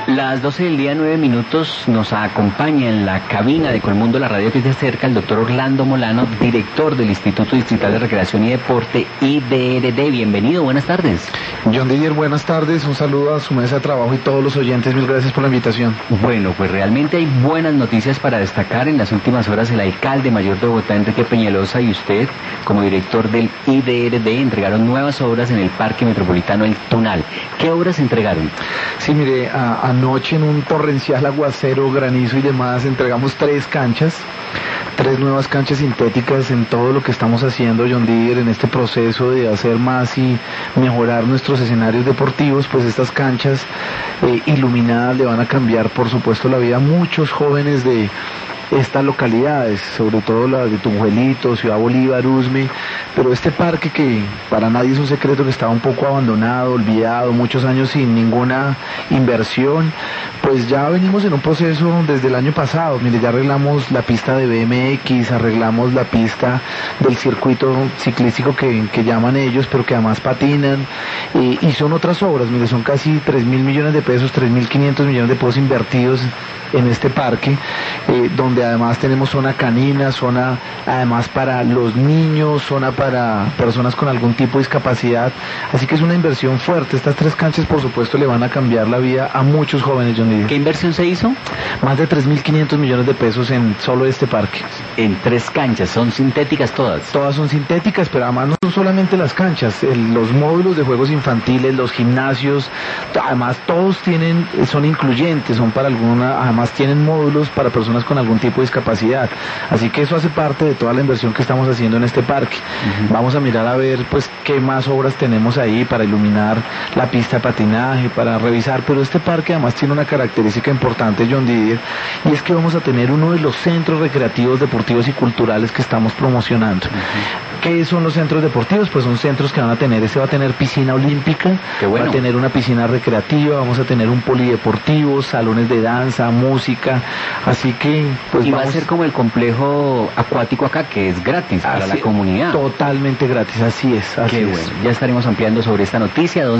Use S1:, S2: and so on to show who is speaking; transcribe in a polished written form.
S1: Las 12 del día, 9 minutos, nos acompaña en la cabina de Colmundo, la radio que se acerca, el doctor Orlando Molano, director del Instituto Distrital de Recreación y Deporte, IDRD. Bienvenido, buenas tardes.
S2: John Didier, buenas tardes, un saludo a su mesa de trabajo y todos los oyentes, mil gracias por la invitación.
S1: Bueno, pues realmente hay buenas noticias para destacar. En las últimas horas el alcalde mayor de Bogotá, Enrique Peñalosa, y usted, como director del IDRD, entregaron nuevas obras en el Parque Metropolitano El Tunal. ¿Qué obras entregaron?
S2: Sí, mire, anoche en un torrencial aguacero, granizo y demás, entregamos 3 nuevas canchas sintéticas en todo lo que estamos haciendo, John Didier, en este proceso de hacer más y mejorar nuestros escenarios deportivos. Pues estas canchas iluminadas le van a cambiar, por supuesto, la vida a muchos jóvenes de estas localidades, sobre todo la de Tunjuelito, Ciudad Bolívar, Usme, pero este parque, que para nadie es un secreto que estaba un poco abandonado, olvidado, muchos años sin ninguna inversión, pues ya venimos en un proceso desde el año pasado. Mire, ya arreglamos la pista de BMX, arreglamos la pista del circuito ciclístico que llaman ellos, pero que además patinan, y son otras obras. Mire, son casi 3.000 millones de pesos, 3.500 millones de pesos invertidos en este parque, donde además tenemos zona canina, zona además para los niños, zona para personas con algún tipo de discapacidad, así que es una inversión fuerte. Estas 3 canchas, por supuesto, le van a cambiar la vida a muchos jóvenes, John Didier.
S1: ¿Qué inversión se hizo?
S2: Más de 3.500 millones de pesos en solo este parque.
S1: En 3 canchas, ¿son sintéticas todas?
S2: Todas son sintéticas, pero además no son solamente las canchas, los módulos de juegos infantiles, los gimnasios, además todos son incluyentes, son para además tienen módulos para personas con algún tipo de discapacidad, así que eso hace parte de toda la inversión que estamos haciendo en este parque. Vamos a mirar a ver pues qué más obras tenemos ahí para iluminar la pista de patinaje, para revisar, pero este parque además tiene una característica importante, John Didier, y es que vamos a tener uno de los centros recreativos, deportivos y culturales que estamos promocionando. ¿Qué son los centros deportivos? Pues son centros que van a tener, va a tener piscina olímpica,
S1: bueno,
S2: va a tener una piscina recreativa, vamos a tener un polideportivo, salones de danza, música, así que pues
S1: y va a ser como el complejo acuático acá, que es gratis para la comunidad.
S2: Totalmente gratis, así es.
S1: Qué bueno, ya estaremos ampliando sobre esta noticia.